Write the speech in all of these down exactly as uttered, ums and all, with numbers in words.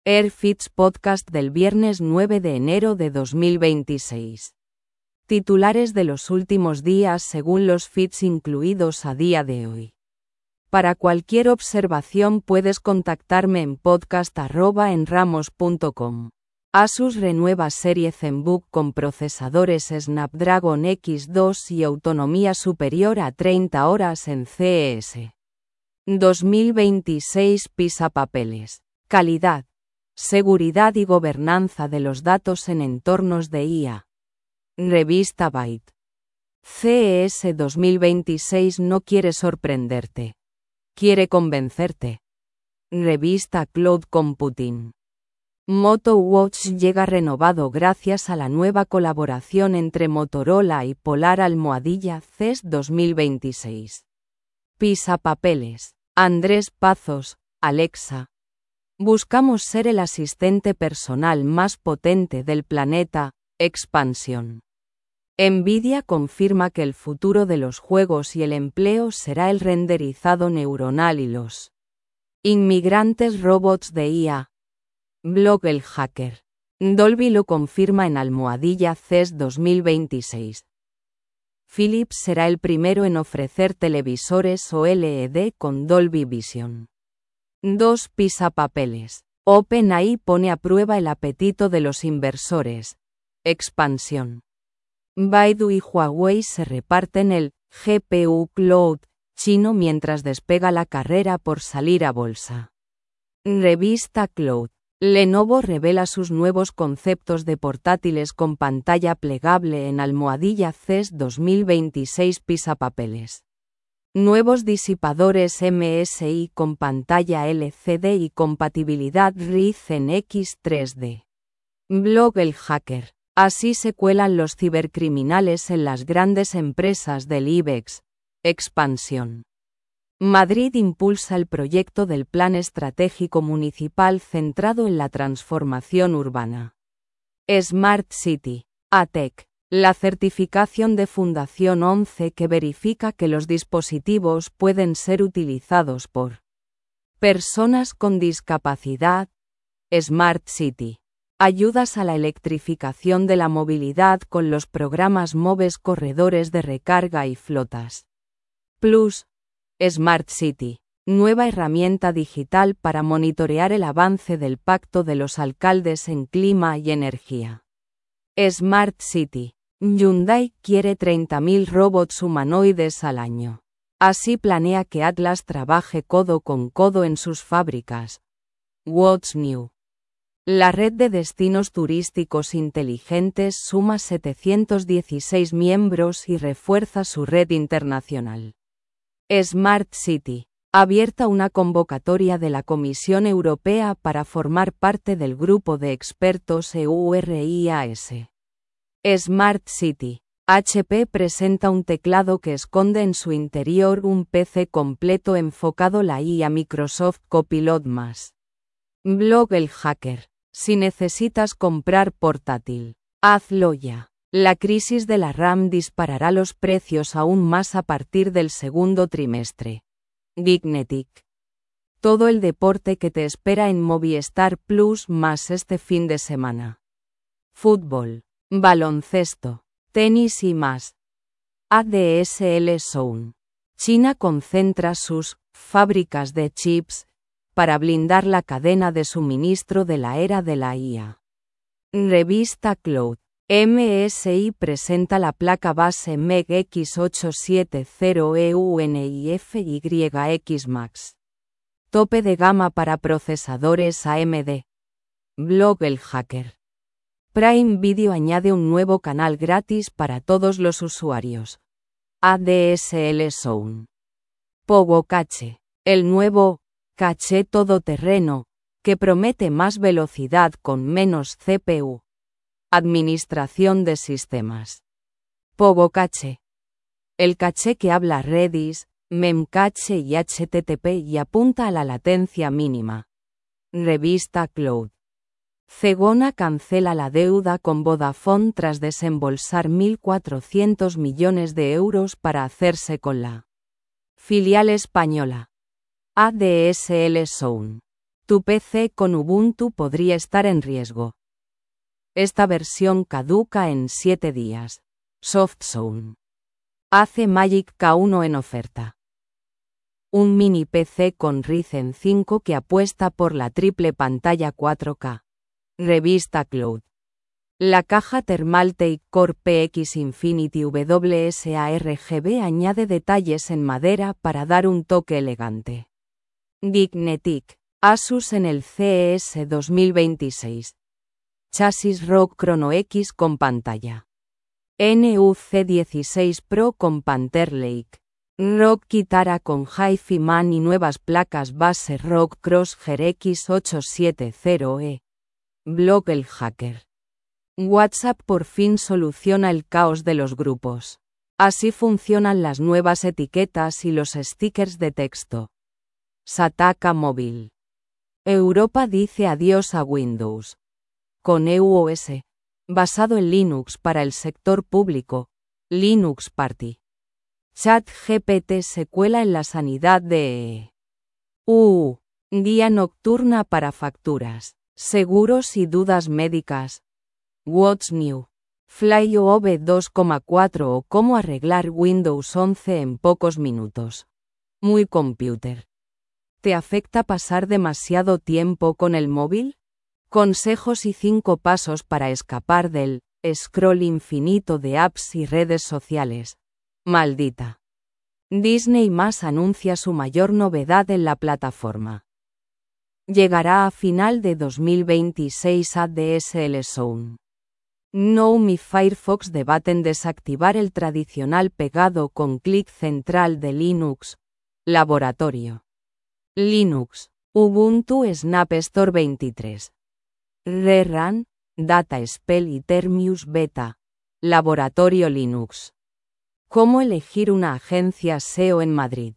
Airfits Podcast del viernes nueve de enero de dos mil veintiséis. Titulares de los últimos días según los feeds incluidos a día de hoy. Para cualquier observación puedes contactarme en podcast arroba enramos punto com. Asus renueva serie ZenBook con procesadores Snapdragon X dos y autonomía superior a treinta horas en C E S. dos mil veintiséis Pisapapeles. Calidad, seguridad y gobernanza de los datos en entornos de I A. Revista Byte. C E S dos mil veintiséis no quiere sorprenderte. Quiere convencerte. Revista Cloud Computing. Moto Watch llega renovado gracias a la nueva colaboración entre Motorola y Polar Almohadilla C E S dos mil veintiséis. Pisapapeles. Andrés Pazos, Alexa. Buscamos ser el asistente personal más potente del planeta. Expansión. Nvidia confirma que el futuro de los juegos y el empleo será el renderizado neuronal y los inmigrantes robots de I A. Blog El Hacker. Dolby lo confirma en Almohadilla C E S dos mil veintiséis. Philips será el primero en ofrecer televisores O L E D con Dolby Vision. dos Pisapapeles. OpenAI pone a prueba el apetito de los inversores. Expansión. Baidu y Huawei se reparten el G P U Cloud chino mientras despega la carrera por salir a bolsa. Revista Cloud. Lenovo revela sus nuevos conceptos de portátiles con pantalla plegable en Almohadilla C E S dos mil veintiséis Pisapapeles. Nuevos disipadores M S I con pantalla L C D y compatibilidad Ryzen X tres D. Blog El Hacker. Así se cuelan los cibercriminales en las grandes empresas del IBEX. Expansión. Madrid impulsa el proyecto del Plan Estratégico Municipal centrado en la transformación urbana. Smart City. A T E C. La certificación de Fundación once que verifica que los dispositivos pueden ser utilizados por personas con discapacidad. Smart City. Ayudas a la electrificación de la movilidad con los programas MOVES, corredores de recarga y flotas. Plus. Smart City. Nueva herramienta digital para monitorear el avance del Pacto de los Alcaldes en Clima y Energía. Smart City. Hyundai quiere treinta mil robots humanoides al año. Así planea que Atlas trabaje codo con codo en sus fábricas. What's New. La red de destinos turísticos inteligentes suma setecientos dieciséis miembros y refuerza su red internacional. Smart City. Abierta una convocatoria de la Comisión Europea para formar parte del grupo de expertos EURIAS. Smart City. H P presenta un teclado que esconde en su interior un P C completo enfocado la I A Microsoft Copilot más. Blog El Hacker. Si necesitas comprar portátil, hazlo ya. La crisis de la RAM disparará los precios aún más a partir del segundo trimestre. Geeknetic. Todo el deporte que te espera en Movistar Plus más este fin de semana. Fútbol, baloncesto, tenis y más. A D S L Zone. China concentra sus fábricas de chips para blindar la cadena de suministro de la era de la I A. Revista Cloud. M S I presenta la placa base M E G X ochocientos setenta E U N I F Y X Max. Tope de gama para procesadores A M D. Blog El Hacker. Prime Video añade un nuevo canal gratis para todos los usuarios. A D S L Zone. Pogo Cache. El nuevo caché todoterreno, que promete más velocidad con menos C P U. Administración de sistemas. Pogo Cache. El caché que habla Redis, Memcache y H T T P y apunta a la latencia mínima. Revista Cloud. Zegona cancela la deuda con Vodafone tras desembolsar mil cuatrocientos millones de euros para hacerse con la filial española. A D S L Zone. Tu P C con Ubuntu podría estar en riesgo. Esta versión caduca en siete días. SoftZone. Hace Magic K uno en oferta. Un mini P C con Ryzen cinco que apuesta por la triple pantalla cuatro K. Revista Cloud. La caja Thermaltake Core P X Infinity W S A R G B añade detalles en madera para dar un toque elegante. Geeknetic. Asus en el C E S dos mil veintiséis. Chasis R O G Chrono X con pantalla. N U C dieciséis Pro con Panther Lake. R O G Kitara con Hi-Fi Man y nuevas placas base R O G Crosshair X ochocientos setenta E. Blog El Hacker. WhatsApp por fin soluciona el caos de los grupos. Así funcionan las nuevas etiquetas y los stickers de texto. Sataka Móvil. Europa dice adiós a Windows. Con E U O S, basado en Linux para el sector público, Linux Party. ChatGPT se cuela en la sanidad de E U. Guía nocturna para facturas, seguros y dudas médicas. What's New? FlyOV dos coma cuatro o cómo arreglar Windows once en pocos minutos. Muy computer. ¿Te afecta pasar demasiado tiempo con el móvil? Consejos y cinco pasos para escapar del scroll infinito de apps y redes sociales. Maldita. Disney más anuncia su mayor novedad en la plataforma. Llegará a final de dos mil veintiséis a D S L Zone. Gnome y Firefox debaten desactivar el tradicional pegado con clic central de Linux. Laboratorio. Linux, Ubuntu Snap Store veintitrés. Rerun, Dataspell y Termius Beta. Laboratorio Linux. ¿Cómo elegir una agencia S E O en Madrid?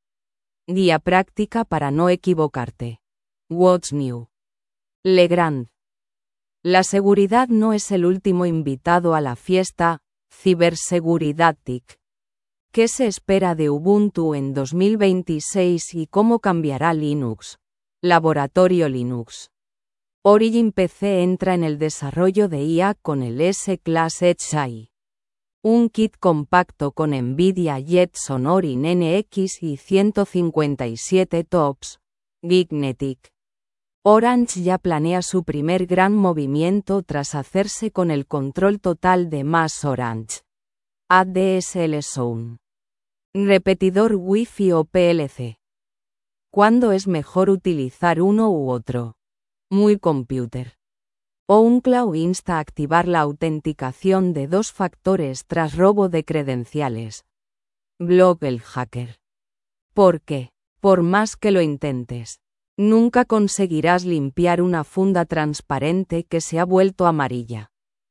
Guía práctica para no equivocarte. What's New? Legrand. La seguridad no es el último invitado a la fiesta. Ciberseguridad T I C. ¿Qué se espera de Ubuntu en dos mil veintiséis y cómo cambiará Linux? Laboratorio Linux. Origin P C entra en el desarrollo de I A con el S-Class Edge A I. Un kit compacto con NVIDIA Jetson Orin N X y ciento cincuenta y siete tops. Geeknetic. Orange ya planea su primer gran movimiento tras hacerse con el control total de Más Orange. A D S L Zone. Repetidor Wi-Fi o P L C. ¿Cuándo es mejor utilizar uno u otro? Muy computer. OwnCloud insta a activar la autenticación de dos factores tras robo de credenciales. Blog El Hacker. ¿Por qué? Por más que lo intentes, nunca conseguirás limpiar una funda transparente que se ha vuelto amarilla.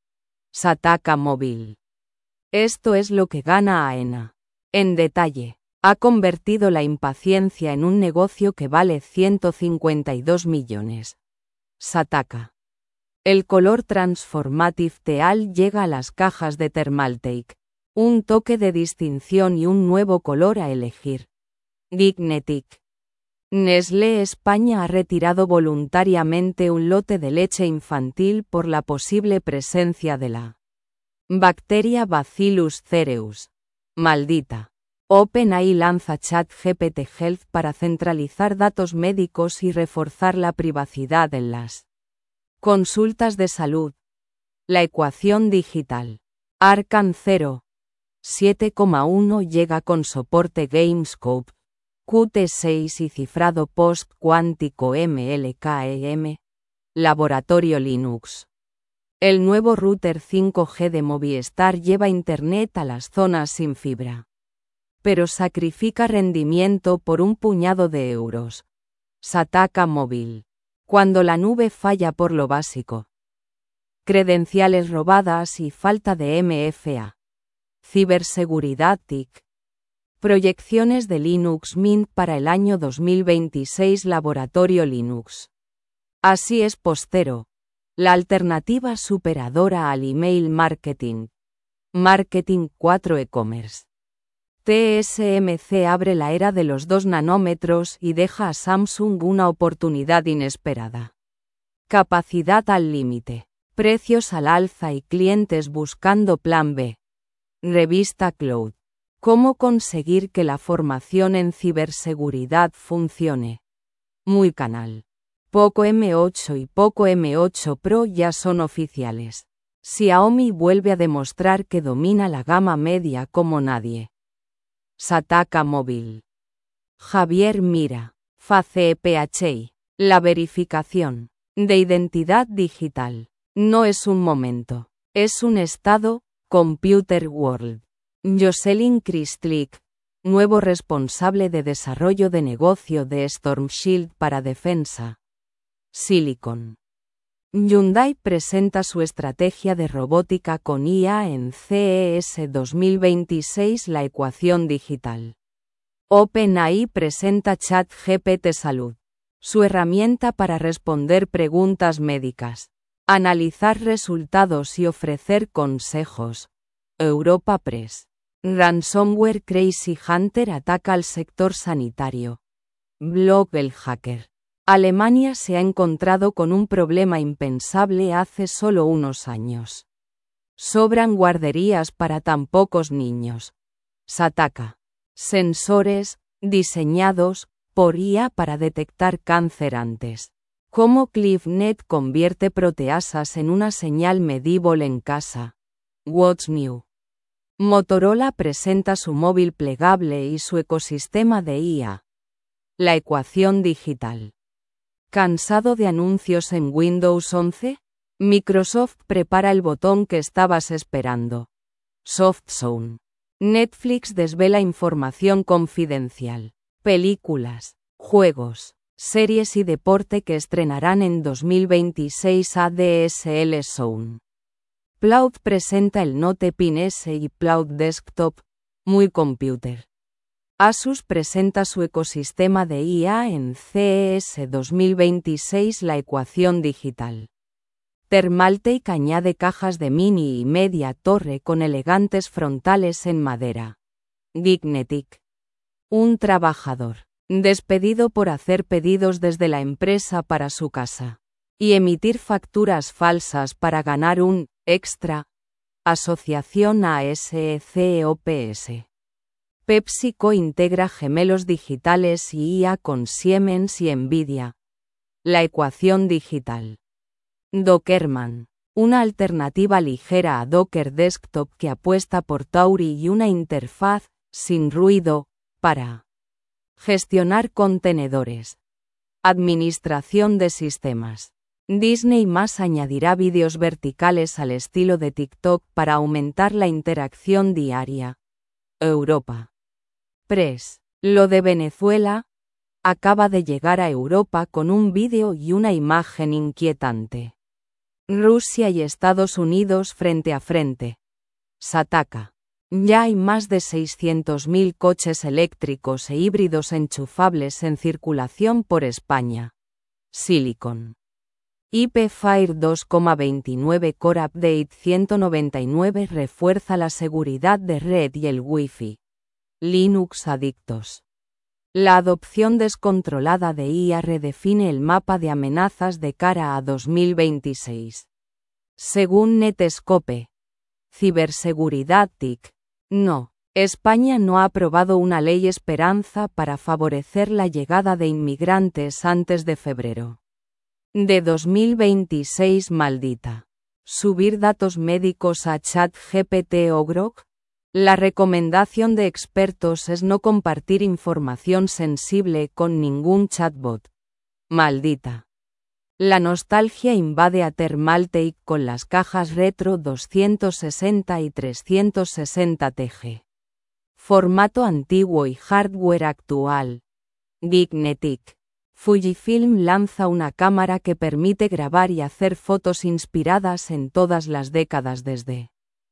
Sataka Móvil. Esto es lo que gana AENA. En detalle, ha convertido la impaciencia en un negocio que vale ciento cincuenta y dos millones. Sataka. El color Transformative Teal llega a las cajas de Thermaltake. Un toque de distinción y un nuevo color a elegir. Geeknetic. Nestlé España ha retirado voluntariamente un lote de leche infantil por la posible presencia de la bacteria Bacillus cereus. Maldita. OpenAI lanza ChatGPT Health para centralizar datos médicos y reforzar la privacidad en las consultas de salud. La ecuación digital. Arcan cero. siete coma uno llega con soporte Gamescope, Q T seis y cifrado post-cuántico M L K E M. Laboratorio Linux. El nuevo router cinco G de Movistar lleva internet a las zonas sin fibra. Pero sacrifica rendimiento por un puñado de euros. Sataka Móvil. Cuando la nube falla por lo básico. Credenciales robadas y falta de M F A. Ciberseguridad T I C. Proyecciones de Linux Mint para el año dos mil veintiséis. Laboratorio Linux. Así es Postero. La alternativa superadora al email marketing. Marketing cuatro e-commerce. T S M C abre la era de los dos nanómetros y deja a Samsung una oportunidad inesperada. Capacidad al límite, precios al alza y clientes buscando plan B. Revista Cloud. ¿Cómo conseguir que la formación en ciberseguridad funcione? Muy canal. Poco M ocho y Poco M ocho Pro ya son oficiales. Xiaomi vuelve a demostrar que domina la gama media como nadie. Sataka Móvil. Javier Mira. Face P H I. La verificación de identidad digital no es un momento, es un estado. Computer World. Jocelyn Christlick, nuevo responsable de desarrollo de negocio de Storm Shield para defensa. Silicon. Hyundai presenta su estrategia de robótica con I A en C E S dos mil veintiséis. La ecuación digital. OpenAI presenta ChatGPT Salud, su herramienta para responder preguntas médicas, analizar resultados y ofrecer consejos. Europa Press. Ransomware Crazy Hunter ataca al sector sanitario. Blog El Hacker. Alemania se ha encontrado con un problema impensable hace solo unos años. Sobran guarderías para tan pocos niños. Sataka. Sensores, diseñados por I A para detectar cáncer antes. ¿Cómo CliffNet convierte proteasas en una señal medible en casa? What's New. Motorola presenta su móvil plegable y su ecosistema de I A. La ecuación digital. ¿Cansado de anuncios en Windows once? Microsoft prepara el botón que estabas esperando. SoftZone. Netflix desvela información confidencial. Películas, juegos, series y deporte que estrenarán en dos mil veintiséis. A D S L Zone. Plaud presenta el Note Pin S y Plaud Desktop, muy computer. Asus presenta su ecosistema de I A en C E S dos mil veintiséis. La ecuación digital. Thermaltake añade cajas de mini y media torre con elegantes frontales en madera. Geeknetic. Un trabajador, despedido por hacer pedidos desde la empresa para su casa y emitir facturas falsas para ganar un extra. Asociación A S C O P S. PepsiCo integra gemelos digitales y I A con Siemens y Nvidia. La ecuación digital. Dockerman. Una alternativa ligera a Docker Desktop que apuesta por Tauri y una interfaz, sin ruido, para gestionar contenedores. Administración de sistemas. Disney más añadirá vídeos verticales al estilo de TikTok para aumentar la interacción diaria. Europa Press. Lo de Venezuela acaba de llegar a Europa con un vídeo y una imagen inquietante. Rusia y Estados Unidos frente a frente. Sataka. Ya hay más de seiscientos mil coches eléctricos e híbridos enchufables en circulación por España. Silicon. I P Fire dos punto veintinueve Core Update ciento noventa y nueve refuerza la seguridad de red y el Wi-Fi. Linux Adictos. La adopción descontrolada de I A redefine el mapa de amenazas de cara a dos mil veintiséis. Según Netscope. Ciberseguridad T I C. No. España no ha aprobado una ley esperanza para favorecer la llegada de inmigrantes antes de febrero de dos mil veintiséis. Maldita. Subir datos médicos a ChatGPT o Grok. La recomendación de expertos es no compartir información sensible con ningún chatbot. Maldita. La nostalgia invade a Thermaltake con las cajas retro doscientos sesenta y trescientos sesenta T G. Formato antiguo y hardware actual. Geeknetic. Fujifilm lanza una cámara que permite grabar y hacer fotos inspiradas en todas las décadas desde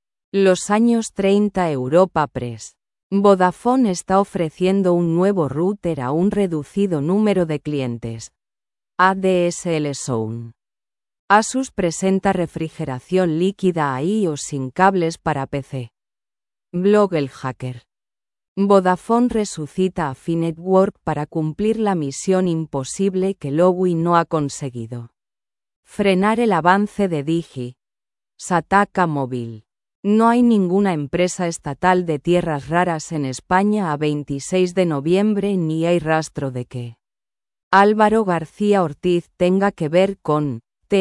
los años treinta. Europa Press. Vodafone está ofreciendo un nuevo router a un reducido número de clientes. A D S L Zone. Asus presenta refrigeración líquida a I O sin cables para P C. Blog El Hacker. Vodafone resucita a Finetwork para cumplir la misión imposible que Lowy no ha conseguido. Frenar el avance de Digi. Sataka Móvil. No hay ninguna empresa estatal de tierras raras en España a veintiséis de noviembre ni hay rastro de que Álvaro García Ortiz tenga que ver con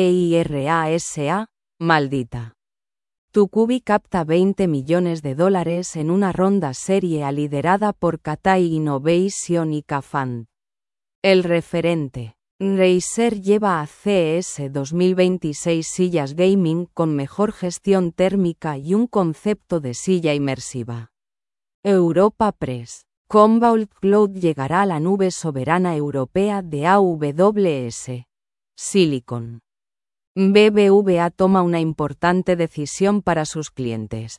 TIRASA, maldita. Tucubi capta veinte millones de dólares en una ronda serie A liderada por Cathay Innovation y Cafand. El referente. Razer lleva a C E S dos mil veintiséis sillas gaming con mejor gestión térmica y un concepto de silla inmersiva. Europa Press. Commvault Cloud llegará a la nube soberana europea de A W S. Silicon. B B V A toma una importante decisión para sus clientes.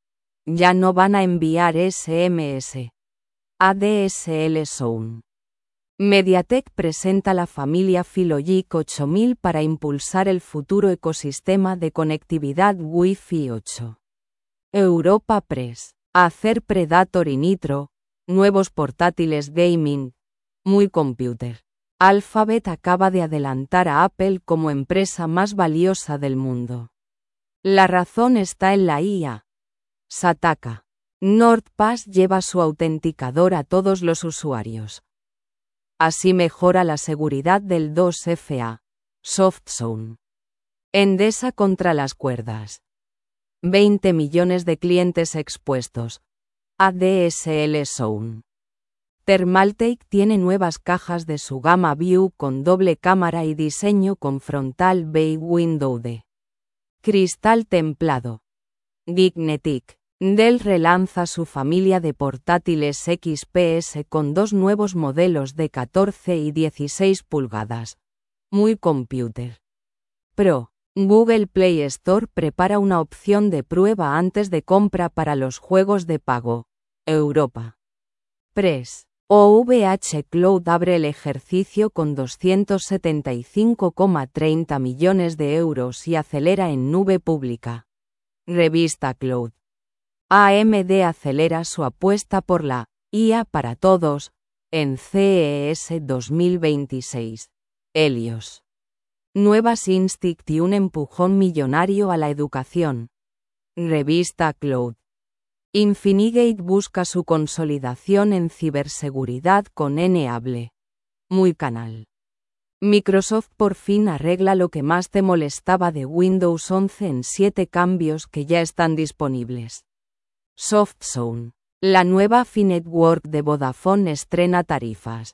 Ya no van a enviar S M S. A D S L Zone. MediaTek presenta la familia Filogic ocho mil para impulsar el futuro ecosistema de conectividad Wi-Fi ocho. Europa Press. Acer Predator y Nitro, nuevos portátiles gaming, muy computer. Alphabet acaba de adelantar a Apple como empresa más valiosa del mundo. La razón está en la I A. Sataka. NordPass lleva su autenticador a todos los usuarios. Así mejora la seguridad del dos F A. SoftZone. Endesa contra las cuerdas. veinte millones de clientes expuestos. A D S L Zone. Thermaltake tiene nuevas cajas de su gama View con doble cámara y diseño con frontal Bay Window de cristal templado. Dignetic. Dell relanza su familia de portátiles X P S con dos nuevos modelos de catorce y dieciséis pulgadas. Muy computer. Pro. Google Play Store prepara una opción de prueba antes de compra para los juegos de pago. Europa Press. O V H Cloud abre el ejercicio con doscientos setenta y cinco coma treinta millones de euros y acelera en nube pública. Revista Cloud. A M D acelera su apuesta por la I A para todos en C E S dos mil veintiséis. Helios. Nuevas Instinct y un empujón millonario a la educación. Revista Cloud. Infinigate busca su consolidación en ciberseguridad con N-able. Muy canal. Microsoft por fin arregla lo que más te molestaba de Windows once en siete cambios que ya están disponibles. SoftZone. La nueva Finetwork de Vodafone estrena tarifas.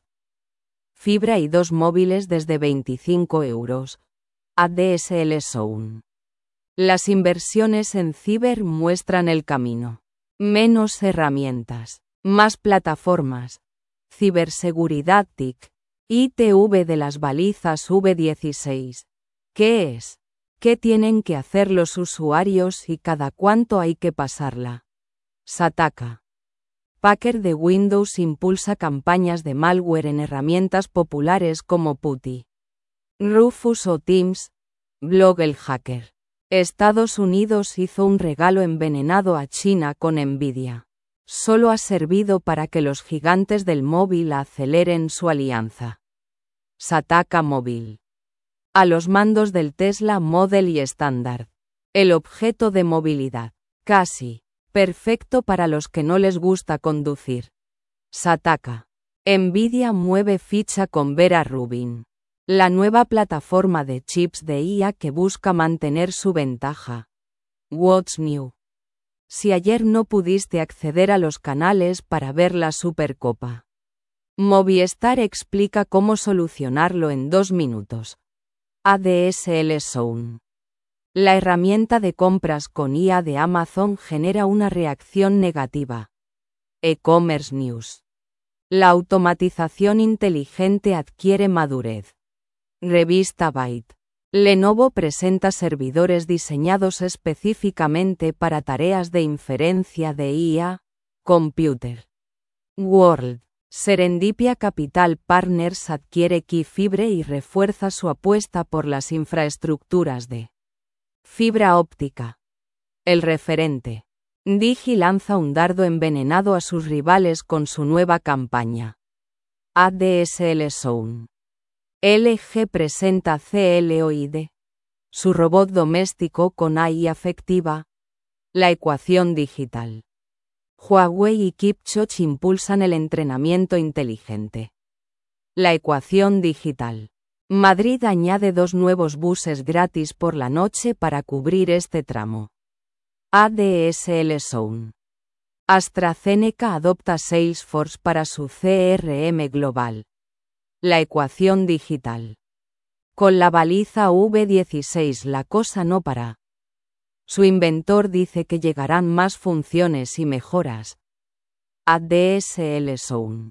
Fibra y dos móviles desde veinticinco euros. A D S L Zone. Las inversiones en ciber muestran el camino. Menos herramientas, más plataformas. Ciberseguridad T I C. I T V de las balizas V dieciséis. ¿Qué es? ¿Qué tienen que hacer los usuarios y cada cuánto hay que pasarla? Sataka. Packer de Windows impulsa campañas de malware en herramientas populares como PuTTY. Rufus o Teams. Blog El Hacker. Estados Unidos hizo un regalo envenenado a China con Nvidia. Solo ha servido para que los gigantes del móvil aceleren su alianza. Sataka Móvil. A los mandos del Tesla Model y Standard. El objeto de movilidad. Casi. Perfecto para los que no les gusta conducir. Sataka. Nvidia mueve ficha con Vera Rubin. La nueva plataforma de chips de I A que busca mantener su ventaja. What's New? Si ayer no pudiste acceder a los canales para ver la Supercopa. Movistar explica cómo solucionarlo en dos minutos. A D S L Zone. La herramienta de compras con I A de Amazon genera una reacción negativa. E-commerce News. La automatización inteligente adquiere madurez. Revista Byte. Lenovo presenta servidores diseñados específicamente para tareas de inferencia de I A, computer. World. Serendipia Capital Partners adquiere Keyfibre y refuerza su apuesta por las infraestructuras de fibra óptica. El referente. Digi lanza un dardo envenenado a sus rivales con su nueva campaña. A D S L Zone. L G presenta C L O I D, su robot doméstico con A I afectiva. La ecuación digital. Huawei y Kipchoge impulsan el entrenamiento inteligente. La ecuación digital. Madrid añade dos nuevos buses gratis por la noche para cubrir este tramo. A D S L Zone. AstraZeneca adopta Salesforce para su C R M global. La ecuación digital. Con la baliza V dieciséis la cosa no para. Su inventor dice que llegarán más funciones y mejoras. A D S L Zone.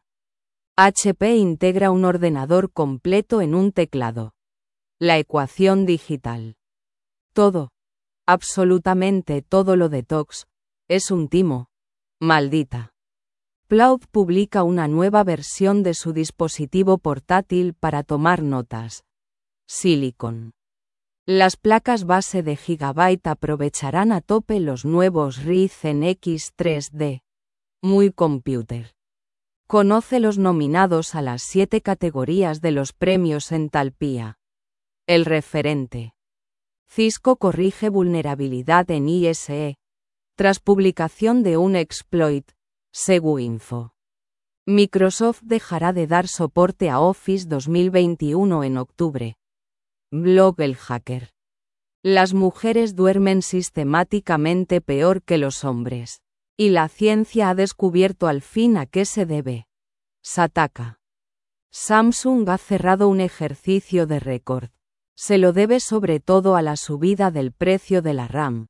H P integra un ordenador completo en un teclado. La ecuación digital. Todo, absolutamente todo lo de Tox, es un timo. Maldita. Plough publica una nueva versión de su dispositivo portátil para tomar notas. Silicon. Las placas base de Gigabyte aprovecharán a tope los nuevos Ryzen X tres D. Muy Computer. Conoce los nominados a las siete categorías de los premios Entalpía. El referente. Cisco corrige vulnerabilidad en I S E. Tras publicación de un exploit, SeguInfo. Microsoft dejará de dar soporte a Office dos mil veintiuno en octubre. Blog El Hacker. Las mujeres duermen sistemáticamente peor que los hombres. Y la ciencia ha descubierto al fin a qué se debe. Sataka. Samsung ha cerrado un ejercicio de récord. Se lo debe sobre todo a la subida del precio de la RAM.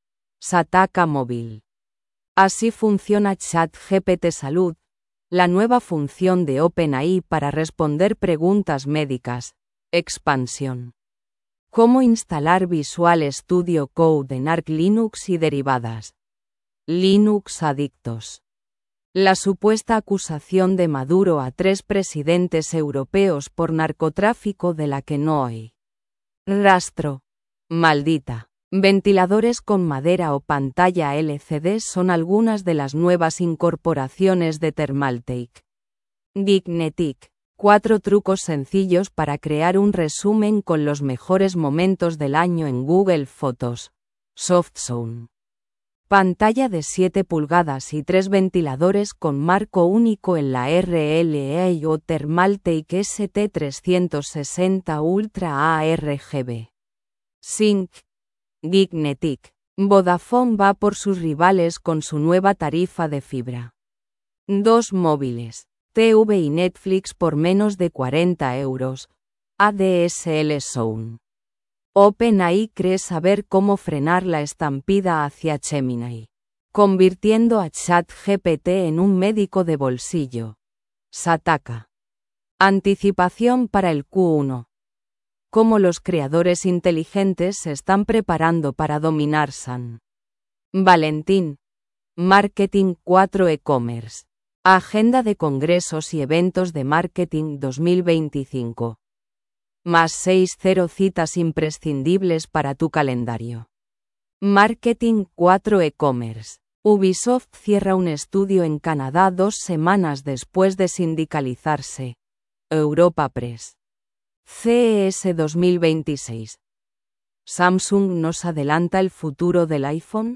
Sataka Móvil. Así funciona ChatGPT Salud, la nueva función de OpenAI para responder preguntas médicas. Expansión. Cómo instalar Visual Studio Code en Arch Linux y derivadas. Linux Adictos. La supuesta acusación de Maduro a tres presidentes europeos por narcotráfico de la que no hay rastro. Maldita. Ventiladores con madera o pantalla L C D son algunas de las nuevas incorporaciones de Thermaltake. Geeknetic. Cuatro trucos sencillos para crear un resumen con los mejores momentos del año en Google Fotos. SoftZone. Pantalla de siete pulgadas y tres ventiladores con marco único en la R L A I o Thermaltake S T trescientos sesenta Ultra A R G B. Sync. Geeknetic. Vodafone va por sus rivales con su nueva tarifa de fibra. Dos móviles, T V y Netflix por menos de cuarenta euros. A D S L Zone. OpenAI cree saber cómo frenar la estampida hacia Gemini, convirtiendo a ChatGPT en un médico de bolsillo. Sataka. Anticipación para el Q uno. Cómo los creadores inteligentes se están preparando para dominar S A N. Valentín. Marketing cuatro E-Commerce. Agenda de congresos y eventos de marketing dos mil veinticinco. Más sesenta citas imprescindibles para tu calendario. Marketing cuatro E-Commerce. Ubisoft cierra un estudio en Canadá dos semanas después de sindicalizarse. Europa Press. C E S dos mil veintiséis. ¿Samsung nos adelanta el futuro del iPhone?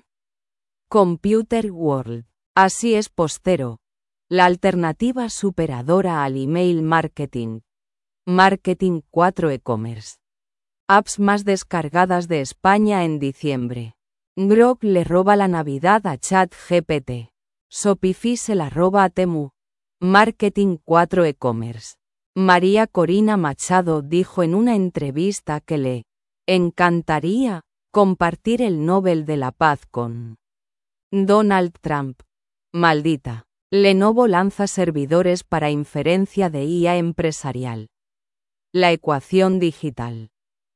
Computer World. Así es Postero. La alternativa superadora al email marketing. Marketing cuatro E-Commerce. Apps más descargadas de España en diciembre. Grok le roba la Navidad a ChatGPT. Shopify se la roba a Temu. Marketing cuatro E-Commerce. María Corina Machado dijo en una entrevista que le encantaría compartir el Nobel de la Paz con Donald Trump. Maldita. Lenovo lanza servidores para inferencia de I A empresarial. La ecuación digital.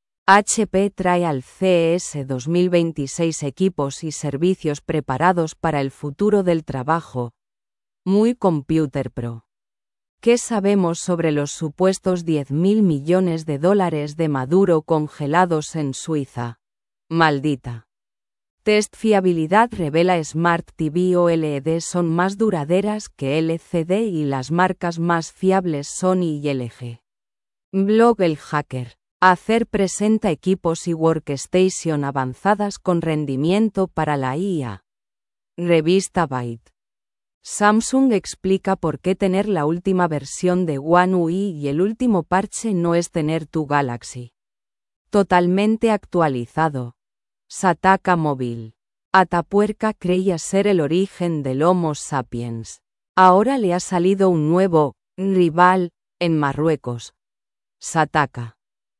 H P trae al C E S dos mil veintiséis equipos y servicios preparados para el futuro del trabajo. Muy Computer Pro. ¿Qué sabemos sobre los supuestos diez mil millones de dólares de Maduro congelados en Suiza? Maldita. Test fiabilidad revela Smart T V O L E D son más duraderas que L C D y las marcas más fiables Sony y L G. Blog El Hacker. Acer presenta equipos y workstation avanzadas con rendimiento para la I A. Revista Byte. Samsung explica por qué tener la última versión de One U I y el último parche no es tener tu Galaxy totalmente actualizado. Sataka Móvil. Atapuerca creía ser el origen del Homo sapiens. Ahora le ha salido un nuevo rival en Marruecos. Sataka.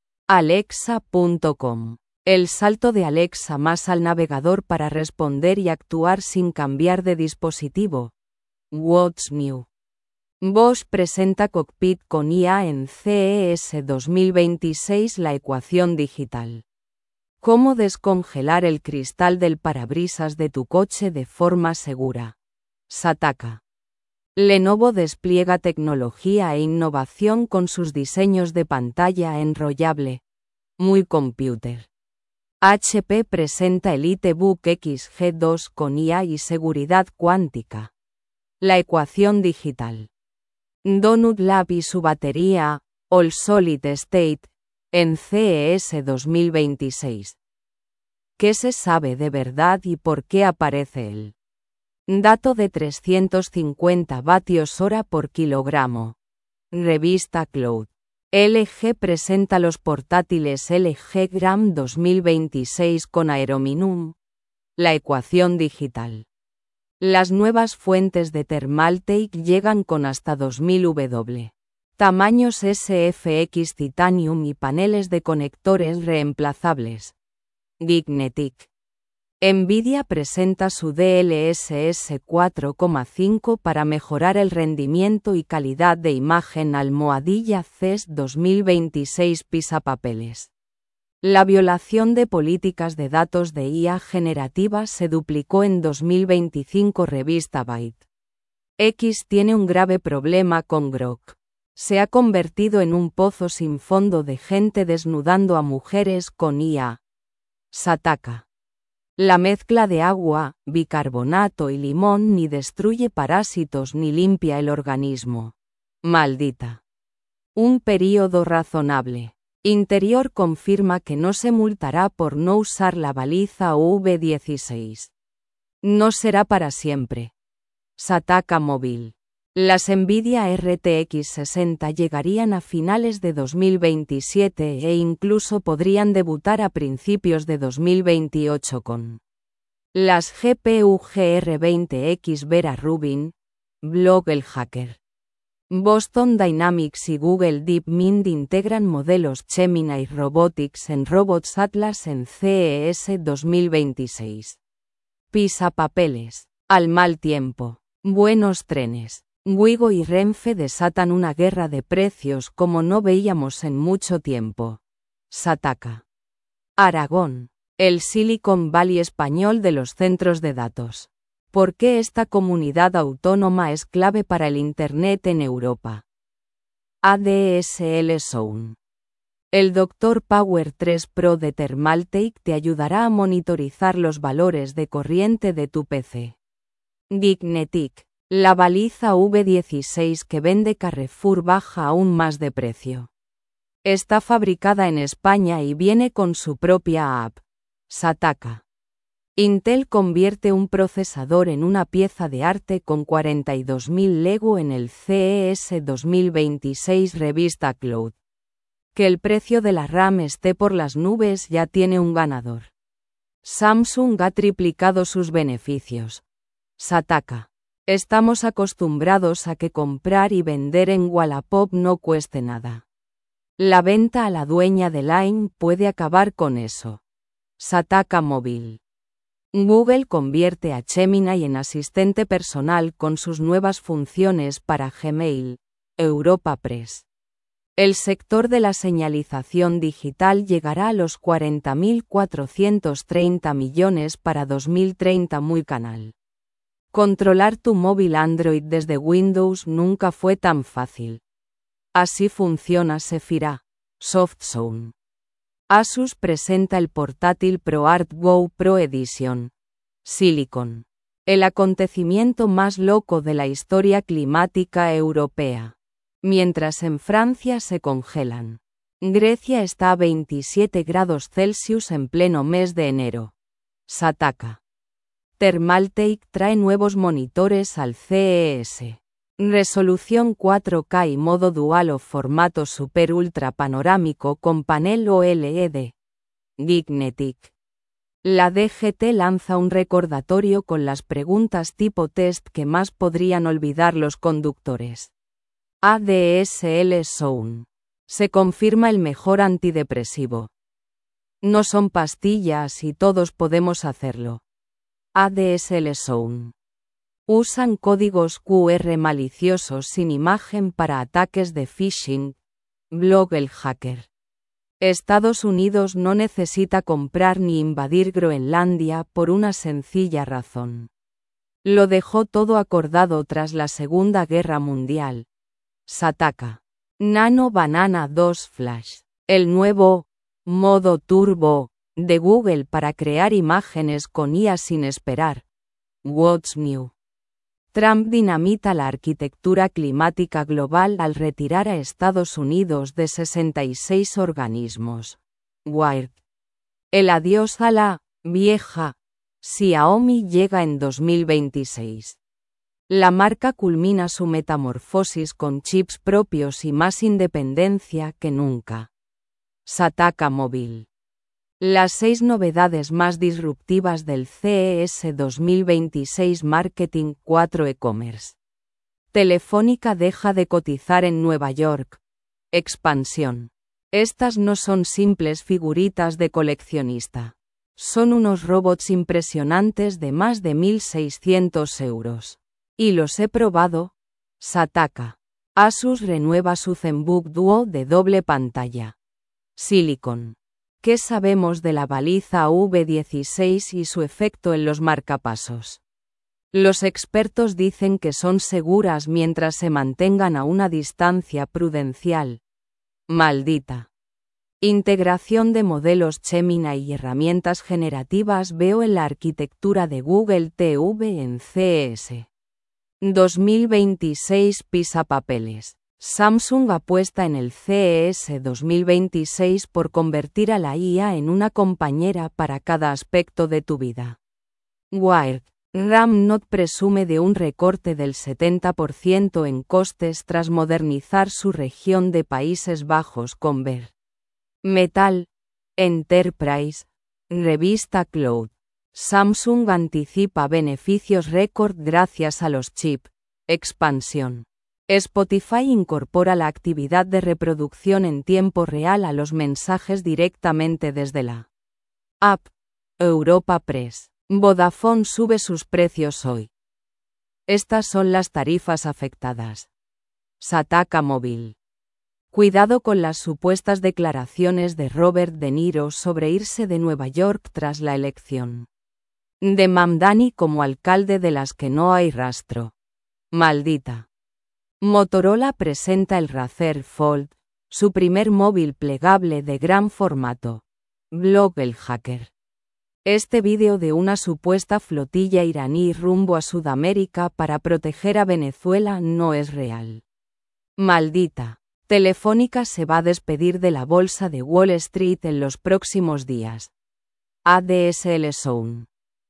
Alexa punto com. El salto de Alexa más al navegador para responder y actuar sin cambiar de dispositivo. What's New. Bosch presenta cockpit con I A en C E S dos mil veintiséis. La ecuación digital. ¿Cómo descongelar el cristal del parabrisas de tu coche de forma segura? Sataka. Lenovo despliega tecnología e innovación con sus diseños de pantalla enrollable. Muy Computer. H P presenta el EliteBook X G dos con I A y seguridad cuántica. La ecuación digital. Donut Lab y su batería, All Solid State, en C E S dos mil veintiséis. ¿Qué se sabe de verdad y por qué aparece el dato de trescientos cincuenta vatios hora por kilogramo? Revista Cloud. L G presenta los portátiles L G Gram dos mil veintiséis con Aerominum. La ecuación digital. Las nuevas fuentes de Thermaltake llegan con hasta dos mil watt. Tamaños S F X Titanium y paneles de conectores reemplazables. Dignetic. Nvidia presenta su D L S S cuatro coma cinco para mejorar el rendimiento y calidad de imagen. Almohadilla C E S dos mil veintiséis pisapapeles. La violación de políticas de datos de I A generativa se duplicó en dos mil veinticinco. Revista Byte. X tiene un grave problema con Grok. Se ha convertido en un pozo sin fondo de gente desnudando a mujeres con I A. Sataka. La mezcla de agua, bicarbonato y limón ni destruye parásitos ni limpia el organismo. Maldita. Un período razonable. Interior confirma que no se multará por no usar la baliza U V dieciséis. No será para siempre. Sataka Móvil. Las Nvidia R T X sesenta llegarían a finales de dos mil veintisiete e incluso podrían debutar a principios de dos mil veintiocho con las G P U G R veinte X Vera Rubin. Blog El Hacker. Boston Dynamics y Google DeepMind integran modelos Gemini Robotics en Robots Atlas en C E S dos mil veintiséis. Pisapapeles. Al mal tiempo. Buenos trenes. Wigo y Renfe desatan una guerra de precios como no veíamos en mucho tiempo. Sataka. Aragón. El Silicon Valley español de los centros de datos. ¿Por qué esta comunidad autónoma es clave para el Internet en Europa? A D S L Zone. El Doctor Power tres Pro de Thermaltake te ayudará a monitorizar los valores de corriente de tu P C. Dignetic. La baliza U V dieciséis que vende Carrefour baja aún más de precio. Está fabricada en España y viene con su propia app. Sataka. Intel convierte un procesador en una pieza de arte con cuarenta y dos mil Lego en el C E S dos mil veintiséis. Revista Cloud. Que el precio de la RAM esté por las nubes ya tiene un ganador. Samsung ha triplicado sus beneficios. Sataka. Estamos acostumbrados a que comprar y vender en Wallapop no cueste nada. La venta a la dueña de Line puede acabar con eso. Sataka Móvil. Google convierte a Gemini en asistente personal con sus nuevas funciones para Gmail. Europa Press. El sector de la señalización digital llegará a los cuarenta mil cuatrocientos treinta millones para dos mil treinta. Muy Canal. Controlar tu móvil Android desde Windows nunca fue tan fácil. Así funciona Sephira. SoftZone. Asus presenta el portátil ProArt Go Pro Edition. Silicon. El acontecimiento más loco de la historia climática europea. Mientras en Francia se congelan. Grecia está a veintisiete grados Celsius en pleno mes de enero. Sataka. Thermaltake trae nuevos monitores al C E S. Resolución cuatro K y modo dual o formato super ultra panorámico con panel O L E D. Gignetic. La D G T lanza un recordatorio con las preguntas tipo test que más podrían olvidar los conductores. A D S L Zone. Se confirma el mejor antidepresivo. No son pastillas y todos podemos hacerlo. A D S L Zone. Usan códigos Q R maliciosos sin imagen para ataques de phishing. Blog el hacker. Estados Unidos no necesita comprar ni invadir Groenlandia por una sencilla razón. Lo dejó todo acordado tras la Segunda Guerra Mundial. Sataka. Nano Banana dos Flash. El nuevo modo turbo de Google para crear imágenes con I A sin esperar. What's new? Trump dinamita la arquitectura climática global al retirar a Estados Unidos de sesenta y seis organismos. Wired. El adiós a la vieja Xiaomi llega en dos mil veintiséis. La marca culmina su metamorfosis con chips propios y más independencia que nunca. Sataka Móvil. Las seis novedades más disruptivas del C E S dos mil veintiséis Marketing cuatro E-Commerce. Telefónica deja de cotizar en Nueva York. Expansión. Estas no son simples figuritas de coleccionista. Son unos robots impresionantes de más de mil seiscientos euros. Y los he probado. Sataka. Asus renueva su ZenBook Duo de doble pantalla. Silicon. ¿Qué sabemos de la baliza V dieciséis y su efecto en los marcapasos? Los expertos dicen que son seguras mientras se mantengan a una distancia prudencial. Maldita. Integración de modelos Gemini y herramientas generativas veo en la arquitectura de Google T V en C E S. dos mil veintiséis Pisapapeles. Samsung apuesta en el C E S dos mil veintiséis por convertir a la I A en una compañera para cada aspecto de tu vida. Wired. Ramnot presume de un recorte del setenta por ciento en costes tras modernizar su región de Países Bajos con Ver. Metal. Enterprise. Revista Cloud. Samsung anticipa beneficios récord gracias a los chips. Expansión. Spotify incorpora la actividad de reproducción en tiempo real a los mensajes directamente desde la app. Europa Press. Vodafone sube sus precios hoy. Estas son las tarifas afectadas. Sataka Móvil. Cuidado con las supuestas declaraciones de Robert De Niro sobre irse de Nueva York tras la elección de Mamdani como alcalde de las que no hay rastro. Maldita. Motorola presenta el Razr Fold, su primer móvil plegable de gran formato. Blog el hacker. Este vídeo de una supuesta flotilla iraní rumbo a Sudamérica para proteger a Venezuela no es real. Maldita. Telefónica se va a despedir de la bolsa de Wall Street en los próximos días. A D S L Zone.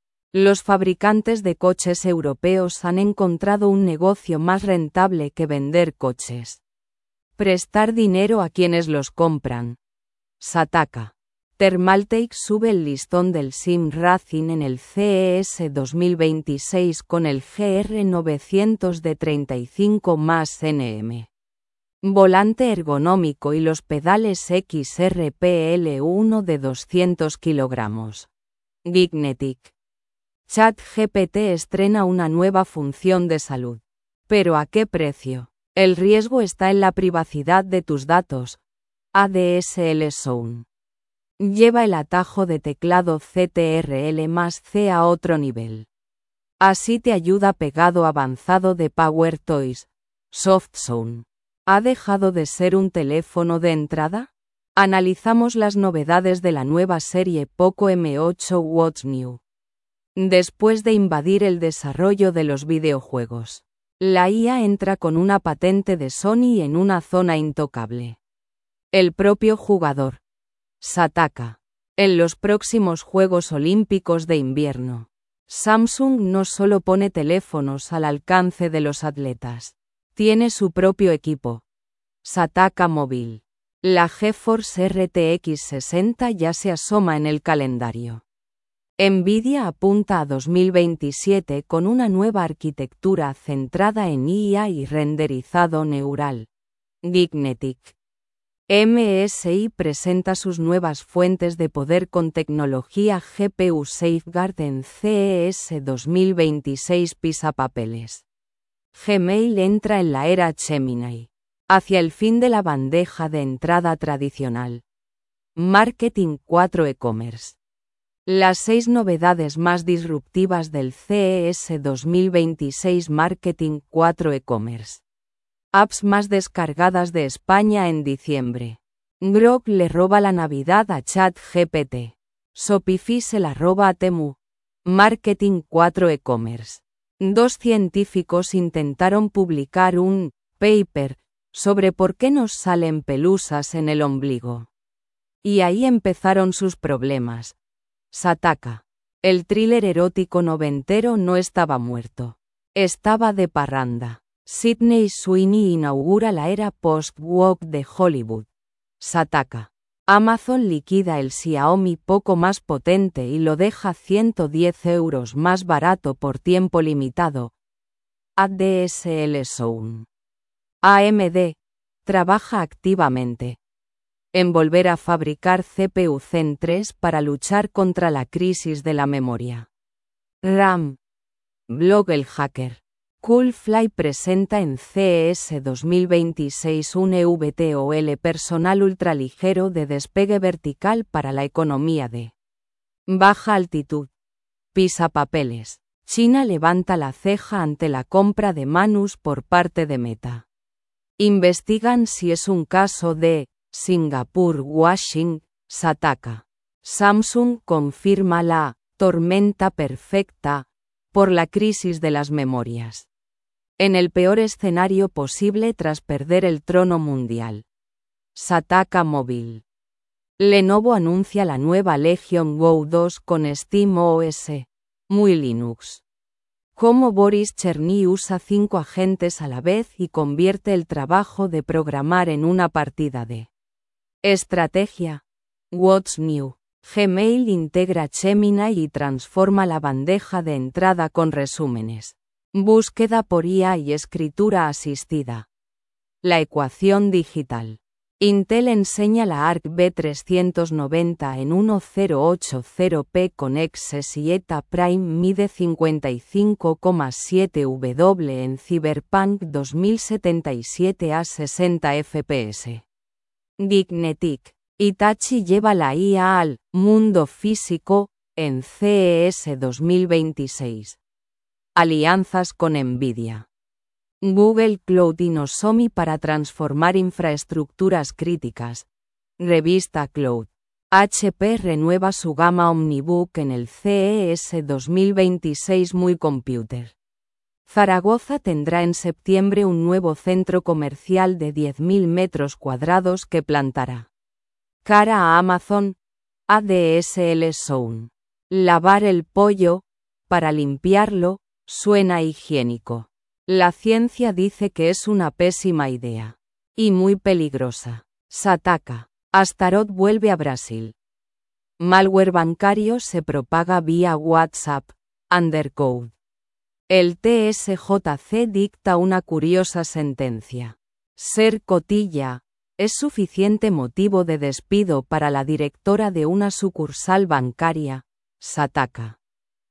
Los fabricantes de coches europeos han encontrado un negocio más rentable que vender coches. Prestar dinero a quienes los compran. Sataka. Thermaltake sube el listón del Sim Racing en el C E S dos mil veintiséis con el G R novecientos D treinta y cinco más N M. Volante ergonómico y los pedales X R P L uno de doscientos kilogramos. Gignetic. ChatGPT estrena una nueva función de salud. ¿Pero a qué precio? El riesgo está en la privacidad de tus datos. A D S L Zone. Lleva el atajo de teclado C T R L más C a otro nivel. Así te ayuda pegado avanzado de Power Toys. SoftZone. ¿Ha dejado de ser un teléfono de entrada? Analizamos las novedades de la nueva serie Poco eme ocho What's New. Después de invadir el desarrollo de los videojuegos, la I A entra con una patente de Sony en una zona intocable. El propio jugador, Sataka. En los próximos Juegos Olímpicos de Invierno, Samsung no solo pone teléfonos al alcance de los atletas, tiene su propio equipo, Sataka Mobile. La GeForce R T X sesenta ya se asoma en el calendario. Nvidia apunta a dos mil veintisiete con una nueva arquitectura centrada en I A y renderizado neural, Gignetic. M S I presenta sus nuevas fuentes de poder con tecnología G P U Safeguard en C E S dos mil veintiséis Pisapapeles. Gmail entra en la era Gemini, hacia el fin de la bandeja de entrada tradicional. Marketing cuatro E-commerce. Las seis novedades más disruptivas del C E S dos mil veintiséis Marketing cuatro E-commerce. Apps más descargadas de España en diciembre. Grok le roba la Navidad a ChatGPT. Shopify se la roba a Temu. Marketing cuatro E-commerce. Dos científicos intentaron publicar un paper sobre por qué nos salen pelusas en el ombligo. Y ahí empezaron sus problemas. Sataka. El thriller erótico noventero no estaba muerto. Estaba de parranda. Sydney Sweeney inaugura la era post-woke de Hollywood. Sataka. Amazon liquida el Xiaomi poco más potente y lo deja ciento diez euros más barato por tiempo limitado. A D S L Sound. A M D. Trabaja activamente en volver a fabricar C P U Zen tres para luchar contra la crisis de la memoria. RAM. Blog El Hacker. Coolfly presenta en C E S dos mil veintiséis un E V T O L personal ultraligero de despegue vertical para la economía de baja altitud. Pisapapeles. China levanta la ceja ante la compra de Manus por parte de Meta. Investigan si es un caso de Singapur washing. Sataka. Samsung confirma la tormenta perfecta por la crisis de las memorias. En el peor escenario posible tras perder el trono mundial. Sataka Mobile. Lenovo anuncia la nueva Legion Go dos con SteamOS. Muy Linux. Cómo Boris Cherny usa cinco agentes a la vez y convierte el trabajo de programar en una partida de estrategia. What's New. Gmail integra Gemini y transforma la bandeja de entrada con resúmenes, búsqueda por I A y escritura asistida. La ecuación digital. Intel enseña la Arc B trescientos noventa en mil ochenta p con Exes y E T A Prime mide cincuenta y cinco coma siete W en Cyberpunk dos mil setenta y siete a sesenta F P S. Gignetic. Hitachi lleva la I A al mundo físico en C E S dos mil veintiséis. Alianzas con Nvidia. Google Cloud y Nozomi para transformar infraestructuras críticas. Revista Cloud. H P renueva su gama Omnibook en el C E S dos mil veintiséis Muy Computer. Zaragoza tendrá en septiembre un nuevo centro comercial de diez mil metros cuadrados que plantará cara a Amazon. A D S L Sound. Lavar el pollo, para limpiarlo, suena higiénico. La ciencia dice que es una pésima idea. Y muy peligrosa. Sataka. Astaroth vuelve a Brasil. Malware bancario se propaga vía WhatsApp. Undercode. El T S J C dicta una curiosa sentencia. Ser cotilla es suficiente motivo de despido para la directora de una sucursal bancaria. Sataka.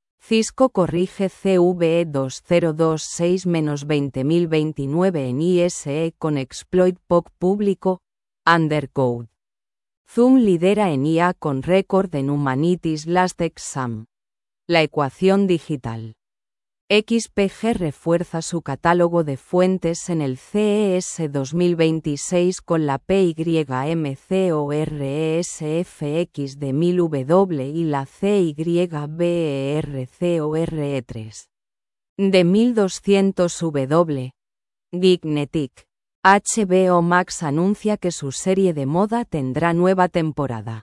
Cisco corrige C V E dos mil veintiséis veinte mil veintinueve en I S E con exploit P O C público. Undercode. Zoom lidera en I A con récord en Humanities Last Exam. La ecuación digital. X P G refuerza su catálogo de fuentes en el C E S dos mil veintiséis con la P Y M C O R E S F X de mil W y la C Y B E R C O R E tres de mil doscientos W. Geeknetic. H B O Max anuncia que su serie de moda tendrá nueva temporada.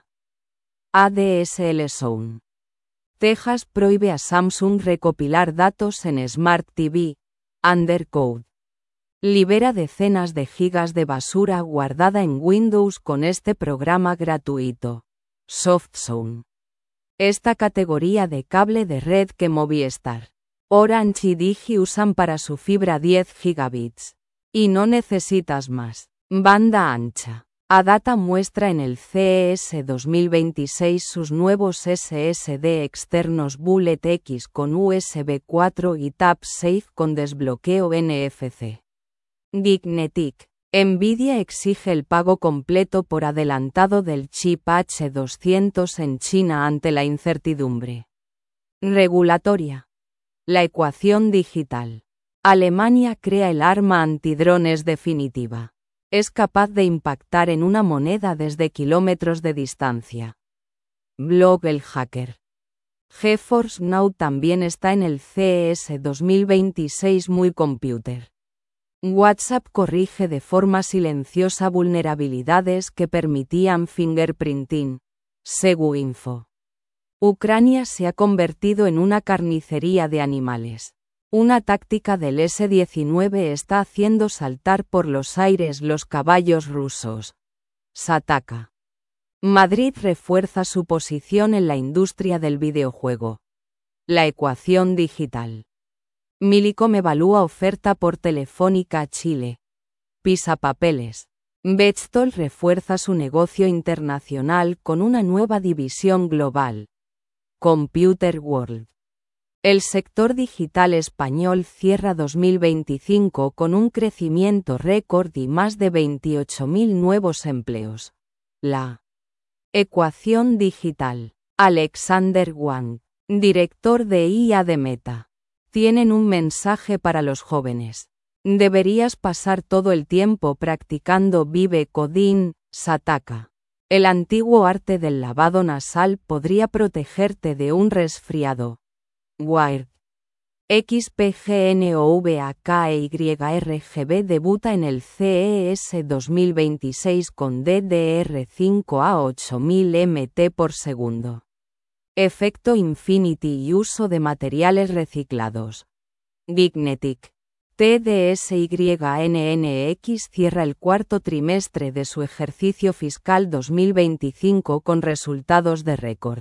A D S L Zone. Texas prohíbe a Samsung recopilar datos en Smart T V. Undercode. Libera decenas de gigas de basura guardada en Windows con este programa gratuito. SoftZone. Esta categoría de cable de red que Movistar, Orange y Digi usan para su fibra diez gigabits. Y no necesitas más. Banda ancha. Adata muestra en el C E S dos mil veintiséis sus nuevos S S D externos Bullet X con U S B cuatro y TapSafe con desbloqueo N F C. Geeknetic. Nvidia exige el pago completo por adelantado del chip H doscientos en China ante la incertidumbre regulatoria. La ecuación digital. Alemania crea el arma antidrones definitiva. Es capaz de impactar en una moneda desde kilómetros de distancia. Blog El Hacker. GeForce Now también está en el C E S dos mil veintiséis Muy Computer. WhatsApp corrige de forma silenciosa vulnerabilidades que permitían fingerprinting. SeguInfo. Ucrania se ha convertido en una carnicería de animales. Una táctica del ese diecinueve está haciendo saltar por los aires los caballos rusos. Sataka. Madrid refuerza su posición en la industria del videojuego. La ecuación digital. Millicom evalúa oferta por Telefónica Chile. Pisapapeles. Bechtold refuerza su negocio internacional con una nueva división global. Computer World. El sector digital español cierra dos mil veinticinco con un crecimiento récord y más de veintiocho mil nuevos empleos. La ecuación digital. Alexander Wang, director de I A de Meta. Tienen un mensaje para los jóvenes. Deberías pasar todo el tiempo practicando Vibe Coding, Sataka. El antiguo arte del lavado nasal podría protegerte de un resfriado. Wired. X P G N O V A K E Y R G B debuta en el C E S dos mil veintiséis con D D R cinco a ocho mil M T por segundo. Efecto Infinity y uso de materiales reciclados. Geeknetic. T D S Y N N X cierra el cuarto trimestre de su ejercicio fiscal dos mil veinticinco con resultados de récord.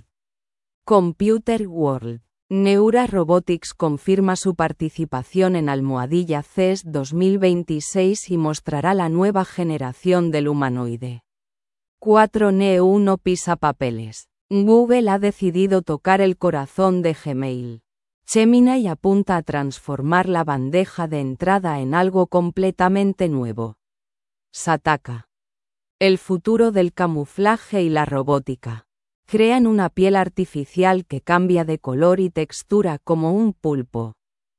Computer World. Neura Robotics confirma su participación en Almohadilla C E S dos mil veintiséis y mostrará la nueva generación del humanoide. cuatro N E uno Pisapapeles. Google ha decidido tocar el corazón de Gmail. Gemini apunta a transformar la bandeja de entrada en algo completamente nuevo. Sataka. El futuro del camuflaje y la robótica. Crean una piel artificial que cambia de color y textura como un pulpo.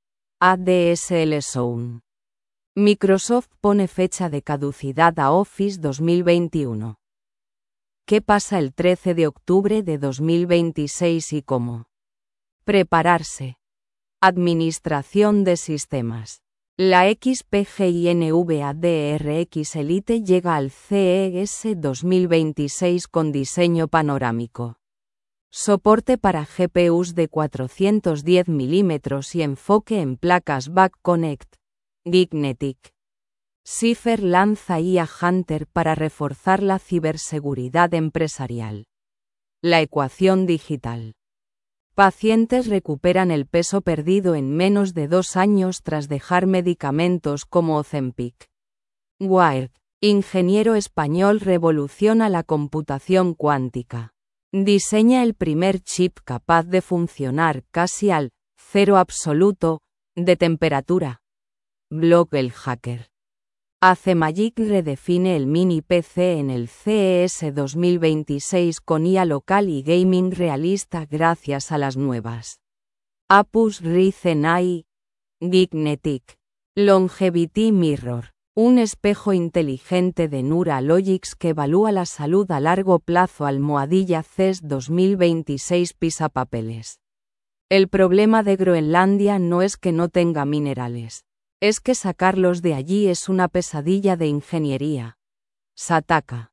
A D S L Zone. Microsoft pone fecha de caducidad a Office dos mil veintiuno. ¿Qué pasa el trece de octubre de dos mil veintiséis y cómo? Prepararse. Administración de sistemas. La X P G I N V A D R X Elite llega al C E S dos mil veintiséis con diseño panorámico. Soporte para G P Us de cuatrocientos diez milímetros y enfoque en placas Back Connect. Geeknetic. Cipher lanza I A Hunter para reforzar la ciberseguridad empresarial. La ecuación digital. Pacientes recuperan el peso perdido en menos de dos años tras dejar medicamentos como Ozempic. Wired. Ingeniero español revoluciona la computación cuántica. Diseña el primer chip capaz de funcionar casi al cero absoluto de temperatura. Blog El Hacker. Azemagic redefine el mini P C en el C E S dos mil veintiséis con I A local y gaming realista gracias a las nuevas Apus Ryzen A I Gignetic. Longevity Mirror. Un espejo inteligente de Neuralogics que evalúa la salud a largo plazo. Almohadilla C E S dos mil veintiséis. Pisapapeles. El problema de Groenlandia no es que no tenga minerales. Es que sacarlos de allí es una pesadilla de ingeniería. Sataka.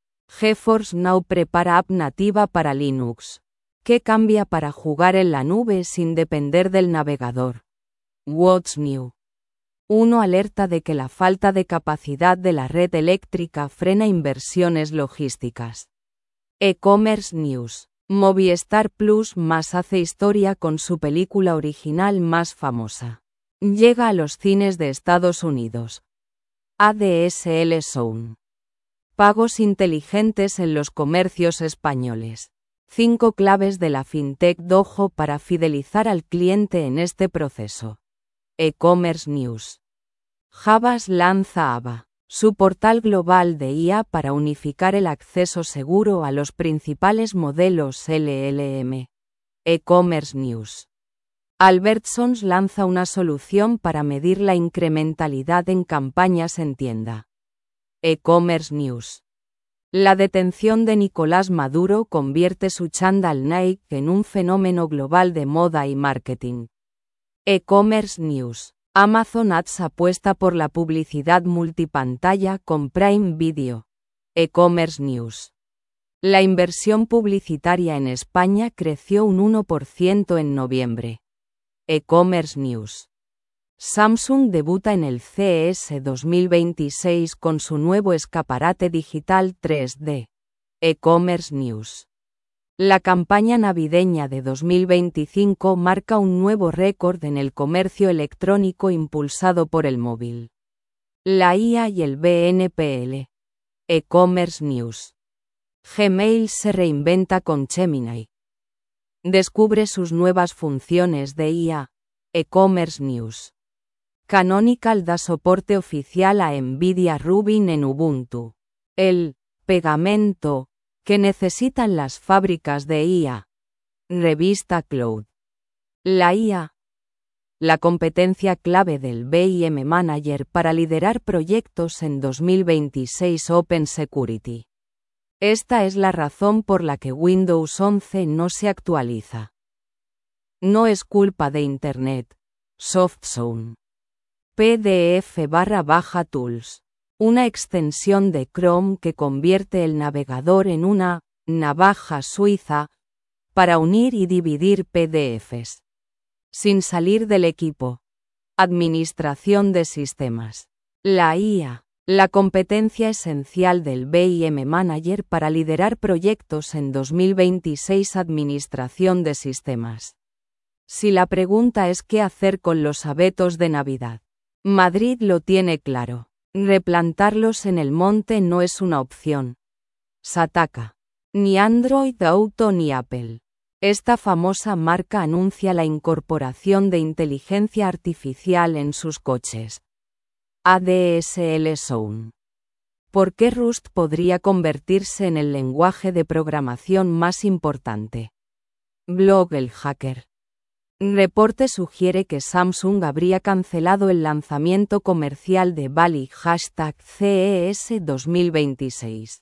GeForce Now prepara app nativa para Linux. ¿Qué cambia para jugar en la nube sin depender del navegador? What's new? uno Alerta de que la falta de capacidad de la red eléctrica frena inversiones logísticas. E-commerce news. Movistar Plus más hace historia con su película original más famosa. Llega a los cines de Estados Unidos. A D S L Zone. Pagos inteligentes en los comercios españoles. cinco claves de la FinTech Dojo para fidelizar al cliente en este proceso. E-commerce news. Havas lanza Ava, su portal global de I A para unificar el acceso seguro a los principales modelos L L M. E-commerce news. Albertsons lanza una solución para medir la incrementalidad en campañas en tienda. E-commerce news. La detención de Nicolás Maduro convierte su chándal Nike en un fenómeno global de moda y marketing. E-commerce news. Amazon Ads apuesta por la publicidad multipantalla con Prime Video. E-commerce news. La inversión publicitaria en España creció un uno por ciento en noviembre. E-commerce news. Samsung debuta en el C E S dos mil veintiséis con su nuevo escaparate digital tres D. E-commerce news. La campaña navideña de dos mil veinticinco marca un nuevo récord en el comercio electrónico impulsado por el móvil. La I A y el B N P L. E-commerce news. Gmail se reinventa con Gemini. Descubre sus nuevas funciones de I A. E-commerce news. Canonical da soporte oficial a NVIDIA Rubin en Ubuntu. El pegamento que necesitan las fábricas de I A. Revista Cloud. La I A. La competencia clave del B I M Manager para liderar proyectos en dos mil veintiséis. Open Security. Esta es la razón por la que Windows once no se actualiza. No es culpa de Internet. SoftZone. P D F barra baja tools. Una extensión de Chrome que convierte el navegador en una navaja suiza para unir y dividir P D Fs. Sin salir del equipo. Administración de sistemas. La I A. La competencia esencial del B I M Manager para liderar proyectos en dos mil veintiséis. Administración de sistemas. Si la pregunta es qué hacer con los abetos de Navidad, Madrid lo tiene claro. Replantarlos en el monte no es una opción. Sataka. Ni Android Auto ni Apple. Esta famosa marca anuncia la incorporación de inteligencia artificial en sus coches. A D S L Zone. ¿Por qué Rust podría convertirse en el lenguaje de programación más importante? Blog El Hacker. Reporte sugiere que Samsung habría cancelado el lanzamiento comercial de Bali hashtag C E S dos mil veintiséis.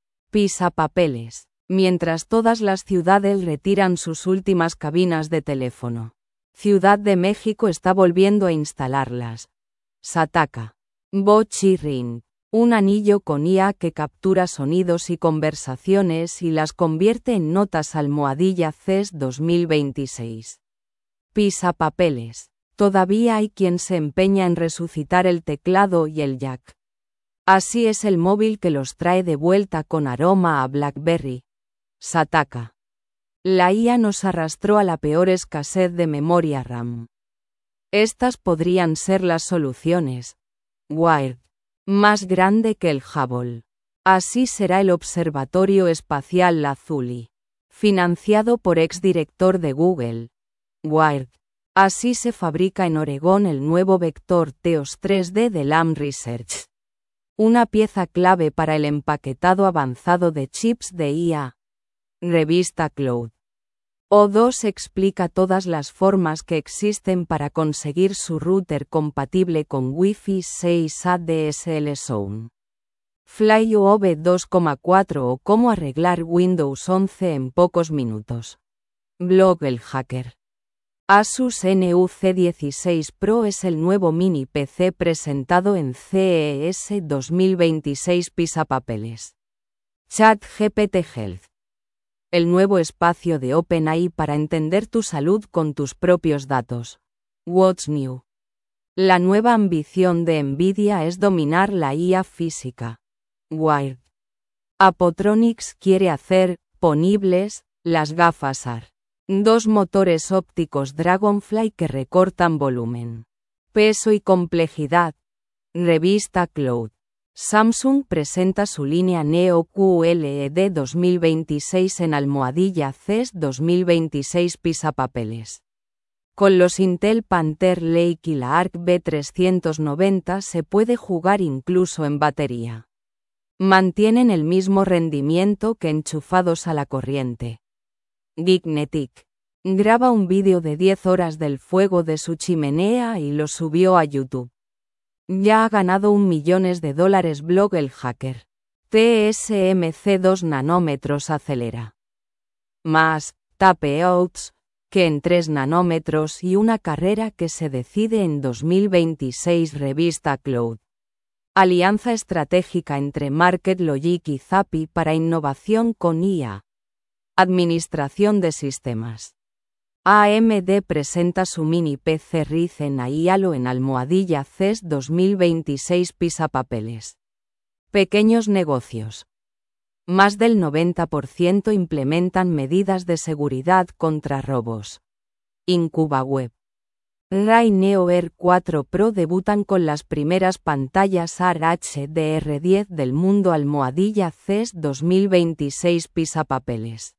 Pisapapeles. Mientras todas las ciudades retiran sus últimas cabinas de teléfono, Ciudad de México está volviendo a instalarlas. Sataka. Bochi Ring. Un anillo con I A que captura sonidos y conversaciones y las convierte en notas. Almohadilla C E S dos mil veintiséis. Pisapapeles. Todavía hay quien se empeña en resucitar el teclado y el jack. Así es el móvil que los trae de vuelta con aroma a BlackBerry. Sataka. La I A nos arrastró a la peor escasez de memoria RAM. Estas podrían ser las soluciones. Wired. Más grande que el Hubble. Así será el Observatorio Espacial Lazuli. Financiado por exdirector de Google. Wired. Así se fabrica en Oregón el nuevo vector Teos tres D de Lam Research. Una pieza clave para el empaquetado avanzado de chips de I A. Revista Cloud. O dos explica todas las formas que existen para conseguir su router compatible con Wi-Fi seis A D S L Zone. FlyOV dos coma cuatro o cómo arreglar Windows once en pocos minutos. Blog El Hacker. Asus N U C dieciséis Pro es el nuevo mini P C presentado en C E S dos mil veintiséis Pisapapeles. ChatGPT Health. El nuevo espacio de OpenAI para entender tu salud con tus propios datos. What's New? La nueva ambición de Nvidia es dominar la I A física. Wired. Appotronics quiere hacer ponibles las gafas A R. Dos motores ópticos Dragonfly que recortan volumen, peso y complejidad. Revista Cloud. Samsung presenta su línea Neo Q L E D dos mil veintiséis en almohadilla C E S dos mil veintiséis Pisapapeles. Con los Intel Panther Lake y la Arc B trescientos noventa se puede jugar incluso en batería. Mantienen el mismo rendimiento que enchufados a la corriente. Geeknetic. Graba un vídeo de diez horas del fuego de su chimenea y lo subió a YouTube. Ya ha ganado un millones de dólares Blog El Hacker. T S M C dos nanómetros acelera más tapeouts que en tres nanómetros y una carrera que se decide en dos mil veintiséis. Revista Cloud. Alianza estratégica entre MarketLogic y Zappi para innovación con I A. Administración de sistemas. A M D presenta su mini P C Ryzen A I Halo en almohadilla C E S dos mil veintiséis Pisapapeles. Pequeños negocios. Más del noventa por ciento implementan medidas de seguridad contra robos. IncubaWeb. Rai Neo Air cuatro Pro debutan con las primeras pantallas A R H D R diez del mundo almohadilla C E S dos mil veintiséis Pisapapeles.